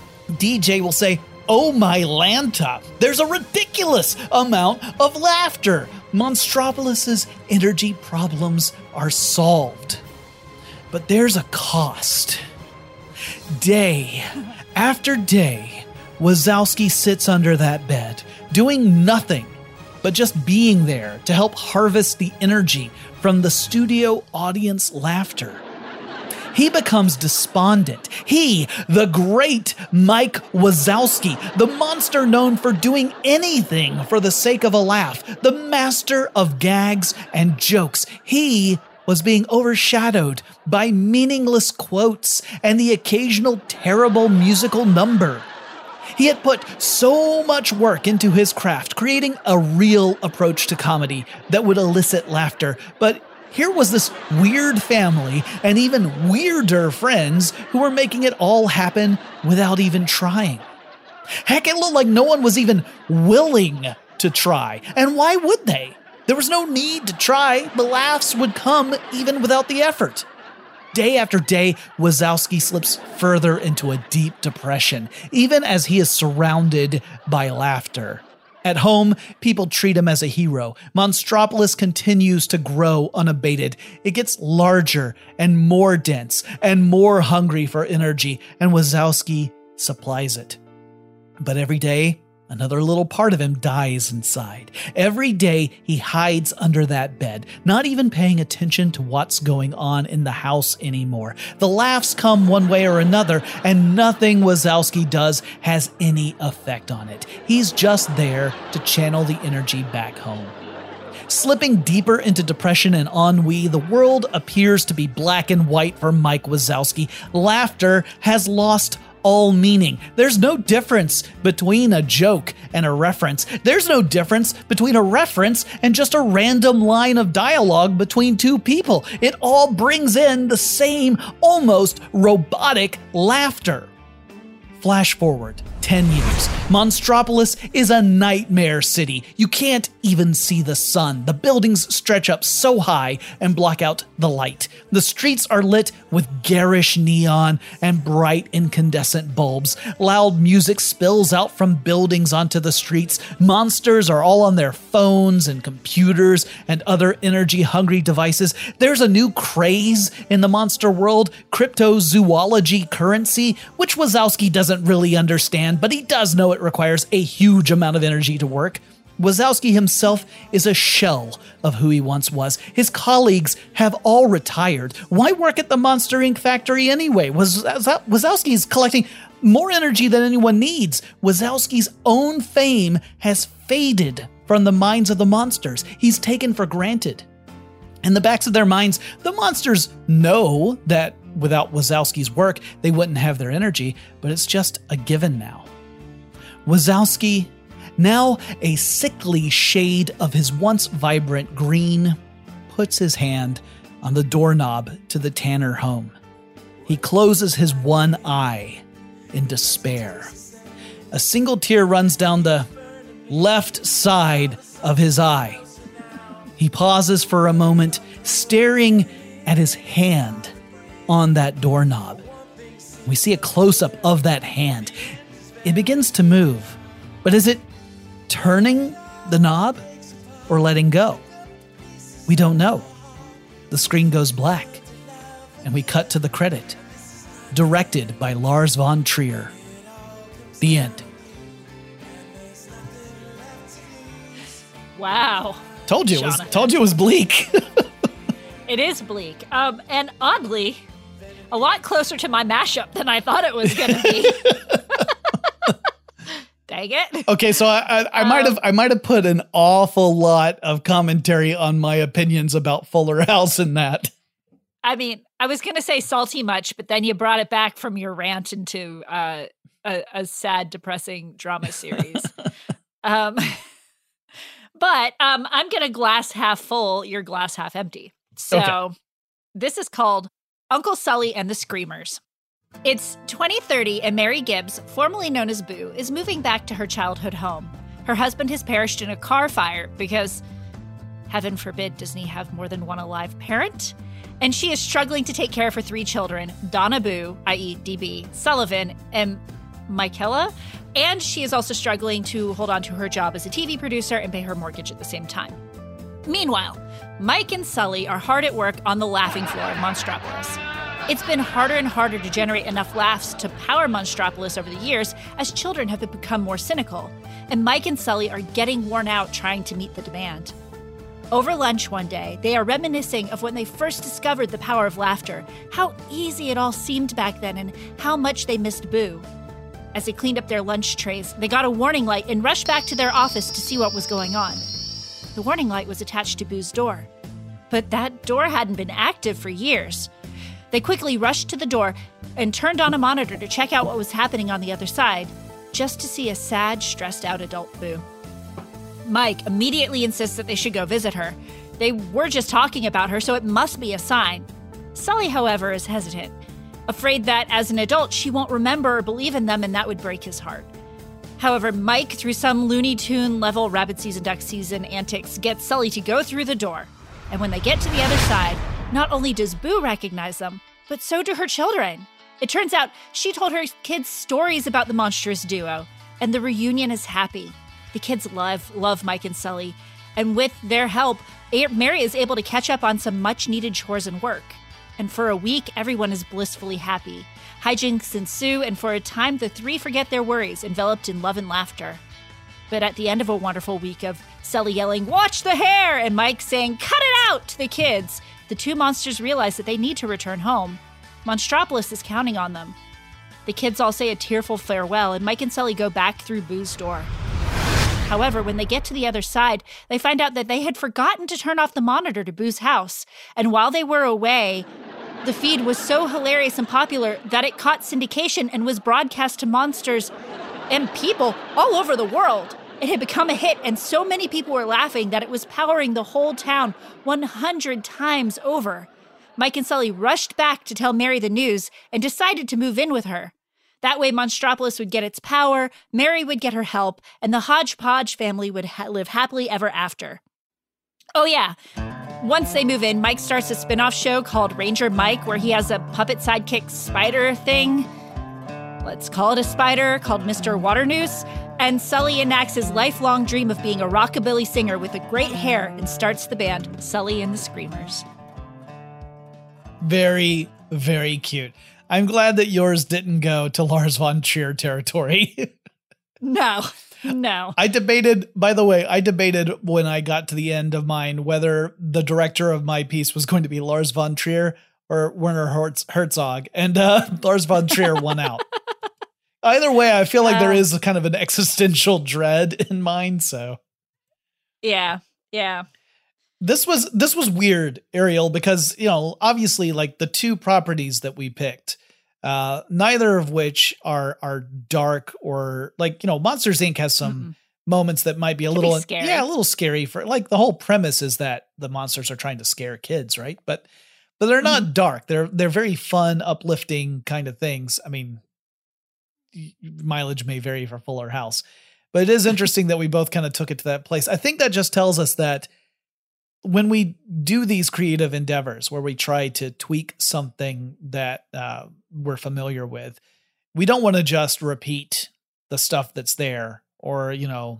DJ will say, "Oh my Lanta." There's a ridiculous amount of laughter. Monstropolis's energy problems are solved. But there's a cost. Day after day, Wazowski sits under that bed, doing nothing but just being there to help harvest the energy from the studio audience laughter. He becomes despondent. He, the great Mike Wazowski, the monster known for doing anything for the sake of a laugh, the master of gags and jokes, he was being overshadowed by meaningless quotes and the occasional terrible musical number. He had put so much work into his craft, creating a real approach to comedy that would elicit laughter, but here was this weird family and even weirder friends who were making it all happen without even trying. Heck, it looked like no one was even willing to try. And why would they? There was no need to try. The laughs would come even without the effort. Day after day, Wazowski slips further into a deep depression, even as he is surrounded by laughter. At home, people treat him as a hero. Monstropolis continues to grow unabated. It gets larger and more dense and more hungry for energy, and Wazowski supplies it. But every day, another little part of him dies inside. Every day, he hides under that bed, not even paying attention to what's going on in the house anymore. The laughs come one way or another, and nothing Wazowski does has any effect on it. He's just there to channel the energy back home. Slipping deeper into depression and ennui, the world appears to be black and white for Mike Wazowski. Laughter has lost all meaning. There's no difference between a joke and a reference. There's no difference between a reference and just a random line of dialogue between two people. It all brings in the same, almost robotic laughter. Flash forward 10 years. Monstropolis is a nightmare city. You can't even see the sun. The buildings stretch up so high and block out the light. The streets are lit with garish neon and bright incandescent bulbs. Loud music spills out from buildings onto the streets. Monsters are all on their phones and computers and other energy-hungry devices. There's a new craze in the monster world, cryptozoology currency, which Wazowski doesn't really understand, but he does know it requires a huge amount of energy to work. Wazowski himself is a shell of who he once was. His colleagues have all retired. Why work at the Monster Inc. factory anyway? Wazowski is collecting more energy than anyone needs. Wazowski's own fame has faded from the minds of the monsters. He's taken for granted. In the backs of their minds, the monsters know that without Wazowski's work, they wouldn't have their energy, but it's just a given now. Wazowski, now a sickly shade of his once vibrant green, puts his hand on the doorknob to the Tanner home. He closes his one eye in despair. A single tear runs down the left side of his eye. He pauses for a moment, staring at his hand on that doorknob. We see a close-up of that hand. It begins to move, but is it turning the knob or letting go? We don't know. The screen goes black, and we cut to the credit. Directed by Lars von Trier. The end. Wow. Told you it was bleak. It is bleak. And oddly, a lot closer to my mashup than I thought it was going to be. Dang it. Okay, so I might have put an awful lot of commentary on my opinions about Fuller House in that. I mean, I was going to say salty much, but then you brought it back from your rant into a sad, depressing drama series. But I'm going to glass half full, your glass half empty. So This is called Uncle Sully and the Screamers. It's 2030 and Mary Gibbs, formerly known as Boo, is moving back to her childhood home. Her husband has perished in a car fire because, heaven forbid, Disney have more than one alive parent? And she is struggling to take care of her 3 children, Donna Boo, i.e. DB, Sullivan, and Michaela. And she is also struggling to hold on to her job as a TV producer and pay her mortgage at the same time. Meanwhile, Mike and Sully are hard at work on the laughing floor of Monstropolis. It's been harder and harder to generate enough laughs to power Monstropolis over the years as children have become more cynical, and Mike and Sully are getting worn out trying to meet the demand. Over lunch one day, they are reminiscing of when they first discovered the power of laughter, how easy it all seemed back then, and how much they missed Boo. As they cleaned up their lunch trays, they got a warning light and rushed back to their office to see what was going on. The warning light was attached to Boo's door, but that door hadn't been active for years. They quickly rushed to the door and turned on a monitor to check out what was happening on the other side, just to see a sad, stressed-out adult Boo. Mike immediately insists that they should go visit her. They were just talking about her, so it must be a sign. Sully, however, is hesitant, afraid that as an adult she won't remember or believe in them and that would break his heart. However, Mike, through some Looney Tune level Rabbit Season, Duck Season antics, gets Sully to go through the door. And when they get to the other side, not only does Boo recognize them, but so do her children. It turns out she told her kids stories about the monstrous duo, and the reunion is happy. The kids love Mike and Sully, and with their help, Mary is able to catch up on some much-needed chores and work. And for a week, everyone is blissfully happy. Hijinks ensue, and for a time, the 3 forget their worries, enveloped in love and laughter. But at the end of a wonderful week of Sully yelling, "Watch the hair!" and Mike saying, "Cut it out!" to the kids, the 2 monsters realize that they need to return home. Monstropolis is counting on them. The kids all say a tearful farewell, and Mike and Sully go back through Boo's door. However, when they get to the other side, they find out that they had forgotten to turn off the monitor to Boo's house. And while they were away, the feed was so hilarious and popular that it caught syndication and was broadcast to monsters and people all over the world. It had become a hit, and so many people were laughing that it was powering the whole town 100 times over. Mike and Sully rushed back to tell Mary the news and decided to move in with her. That way, Monstropolis would get its power, Mary would get her help, and the Hodgepodge family would live happily ever after. Oh, yeah. Once they move in, Mike starts a spin-off show called Ranger Mike, where he has a puppet sidekick spider thing. Let's call it a spider, called Mr. Waternoose. And Sully enacts his lifelong dream of being a rockabilly singer with a great hair and starts the band Sully and the Screamers. Very, very cute. I'm glad that yours didn't go to Lars von Trier territory. No. I debated when I got to the end of mine whether the director of my piece was going to be Lars von Trier or Werner Herzog, and Lars von Trier won out. Either way, I feel like there is a kind of an existential dread in mine. So, yeah. This was weird, Ariel, because obviously, like the two properties that we picked, neither of which are dark or Monsters Inc. has some moments that might be a little scary. A little scary for the whole premise is that the monsters are trying to scare kids, right? But they're not dark. They're very fun, uplifting kind of things. I mean, mileage may vary for Fuller House, but it is interesting that we both kind of took it to that place. I think that just tells us that when we do these creative endeavors where we try to tweak something that we're familiar with, we don't want to just repeat the stuff that's there or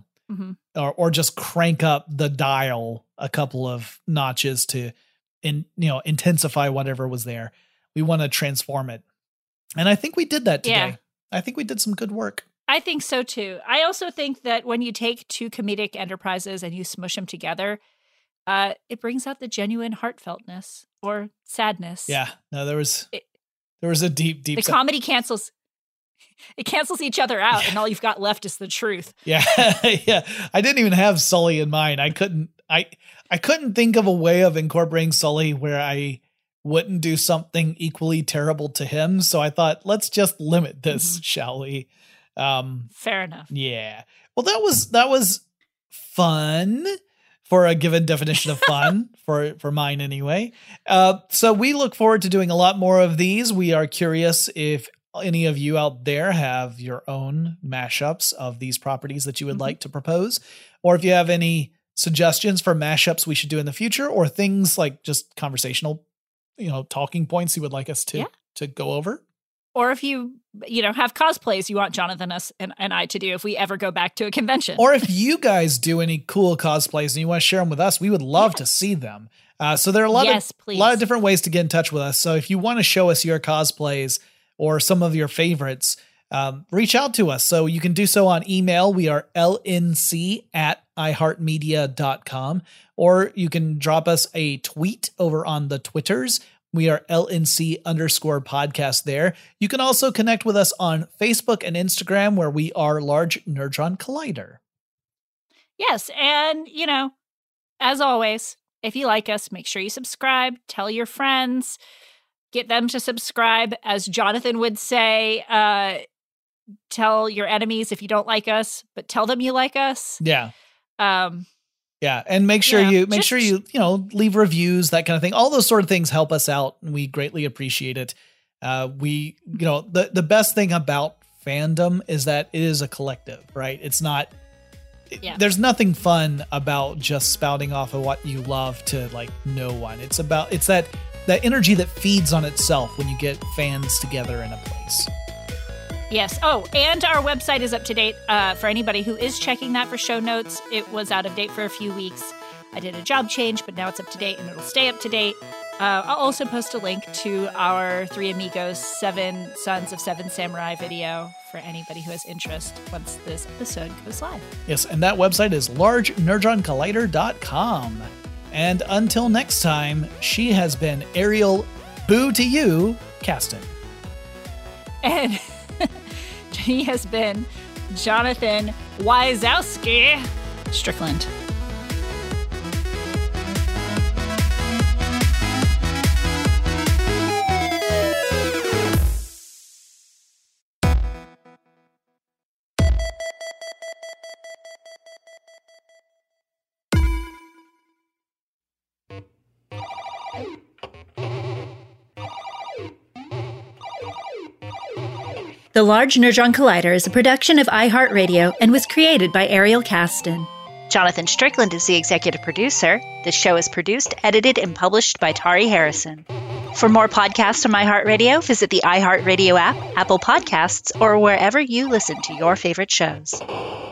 just crank up the dial a couple of notches to intensify whatever was there. We want to transform it. And I think we did that today. Yeah. I think we did some good work. I think so too. I also think that when you take two comedic enterprises and you smush them together, it brings out the genuine heartfeltness or sadness. Yeah. No, there was a deep. The comedy cancels each other out, and all you've got left is the truth. Yeah. Yeah. I didn't even have Sully in mind. I couldn't think of a way of incorporating Sully where I wouldn't do something equally terrible to him. So I thought, let's just limit this, shall we? Fair enough. Yeah. Well, that was fun for a given definition of fun for mine anyway. So we look forward to doing a lot more of these. We are curious if any of you out there have your own mashups of these properties that you would like to propose, or if you have any suggestions for mashups we should do in the future, or things like just conversational talking points you would like us to go over. Or if you have cosplays you want Jonathan and I to do if we ever go back to a convention. Or if you guys do any cool cosplays and you want to share them with us, we would love to see them. So there are a lot of different ways to get in touch with us. So if you want to show us your cosplays or some of your favorites, reach out to us. So you can do so on email. We are lnc@iheartmedia.com, or you can drop us a tweet over on the Twitters. We are LNC_podcast there. You can also connect with us on Facebook and Instagram, where we are Large Nerdron Collider. Yes. And, as always, if you like us, make sure you subscribe, tell your friends, get them to subscribe. As Jonathan would say, tell your enemies if you don't like us, but tell them you like us. Yeah. Yeah, and make sure you leave reviews, that kind of thing. All those sort of things help us out, and we greatly appreciate it. The best thing about fandom is that it is a collective, right? It's not. There's nothing fun about just spouting off of what you love to no one. It's that energy that feeds on itself when you get fans together in a place. Yes. Oh, and our website is up to date for anybody who is checking that for show notes. It was out of date for a few weeks. I did a job change, but now it's up to date and it'll stay up to date. I'll also post a link to our Three Amigos 7 Sons of Seven Samurai video for anybody who has interest once this episode goes live. Yes, and that website is largenerdroncollider.com. And until next time, she has been Ariel Boo to You, Caston. And he has been Jonathan Wysowski Strickland. The Large Nerdron Collider is a production of iHeartRadio and was created by Ariel Caston. Jonathan Strickland is the executive producer. The show is produced, edited, and published by Tari Harrison. For more podcasts from iHeartRadio, visit the iHeartRadio app, Apple Podcasts, or wherever you listen to your favorite shows.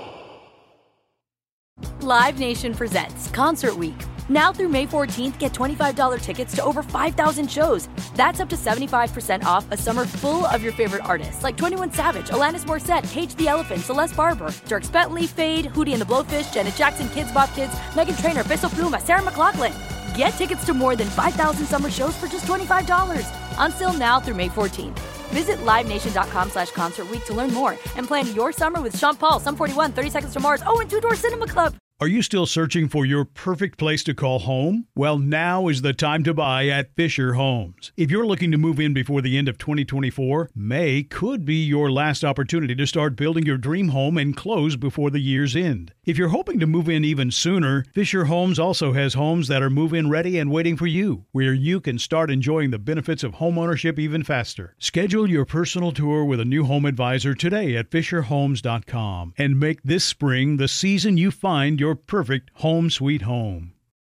Live Nation presents Concert Week. Now through May 14th, get $25 tickets to over 5,000 shows. That's up to 75% off a summer full of your favorite artists like 21 Savage, Alanis Morissette, Cage the Elephant, Celeste Barber, Dierks Bentley, Fade, Hootie and the Blowfish, Janet Jackson, Kids Bop Kids, Meghan Trainor, Bissell Pluma, Sarah McLachlan. Get tickets to more than 5,000 summer shows for just $25. Until now through May 14th. Visit LiveNation.com/Concert Week to learn more and plan your summer with Sean Paul, Sum 41, 30 Seconds to Mars, and Two Door Cinema Club. Are you still searching for your perfect place to call home? Well, now is the time to buy at Fisher Homes. If you're looking to move in before the end of 2024, May could be your last opportunity to start building your dream home and close before the year's end. If you're hoping to move in even sooner, Fisher Homes also has homes that are move-in ready and waiting for you, where you can start enjoying the benefits of homeownership even faster. Schedule your personal tour with a new home advisor today at FisherHomes.com and make this spring the season you find your perfect home sweet home.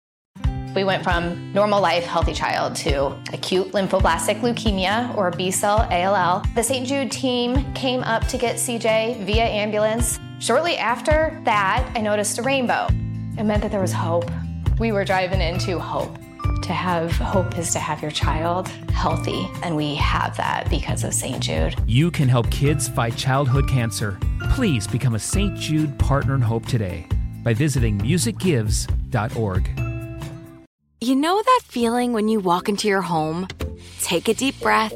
We went from normal life, healthy child to acute lymphoblastic leukemia, or B-cell ALL. The St. Jude team came up to get CJ via ambulance. Shortly after that, I noticed a rainbow. It meant that there was hope. We were driving into hope. To have hope is to have your child healthy, and we have that because of St. Jude. You can help kids fight childhood cancer. Please become a St. Jude Partner in Hope today by visiting musicgives.org. You know that feeling when you walk into your home, take a deep breath,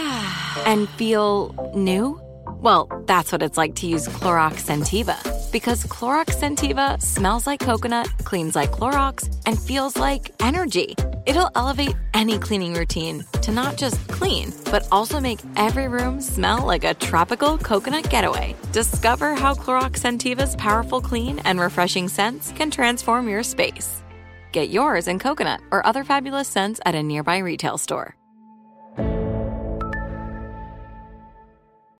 and feel new? Well, that's what it's like to use Clorox Scentiva. Because Clorox Scentiva smells like coconut, cleans like Clorox, and feels like energy. It'll elevate any cleaning routine to not just clean, but also make every room smell like a tropical coconut getaway. Discover how Clorox Scentiva's powerful clean and refreshing scents can transform your space. Get yours in coconut or other fabulous scents at a nearby retail store.